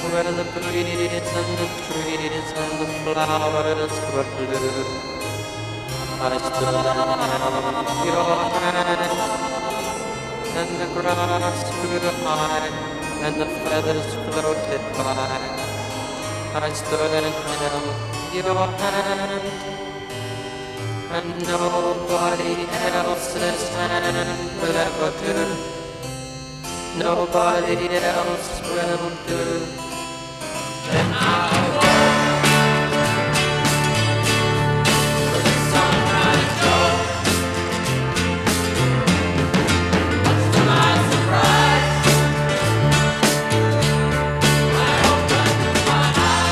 where the breeze and the trees and the flowers were blue. I stood and held your hand, and the grass grew high, and the feathers floated by. I stood and held your hand, and nobody else's hand will ever do. Nobody else will do. Then I'll walk where the sunrise goes. Much to my surprise, I opened my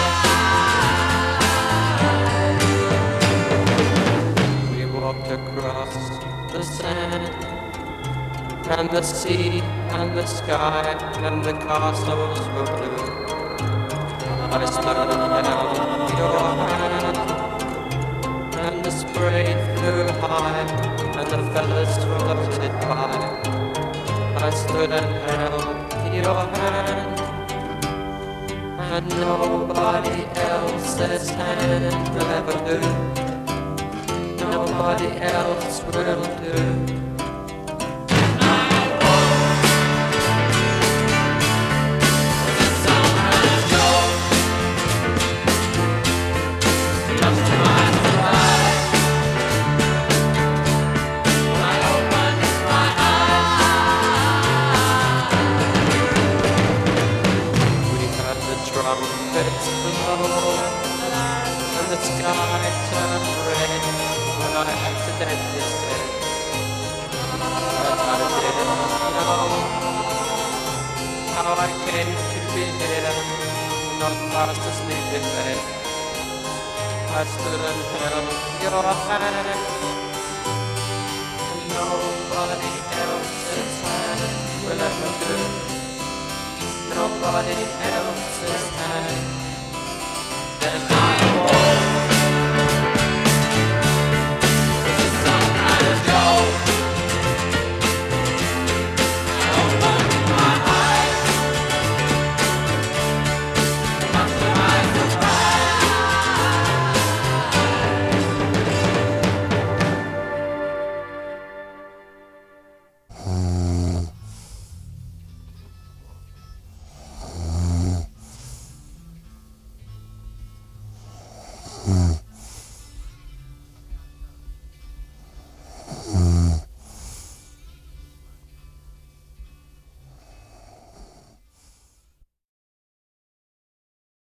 eyes. We walked across the sand, and the sea, and the sky, and the castles were blue. I stood and held your hand, and the spray flew high, and the feathers floated by. I stood and held your hand, and nobody else's hand will ever do. Nobody else will do. Trumpets blow, and the sky turned red when I accidentally said that I didn't know how I came to be here, not fast asleep in bed. I stood and held your hand, and nobody else's hand will ever do. Nobody else's hand. Then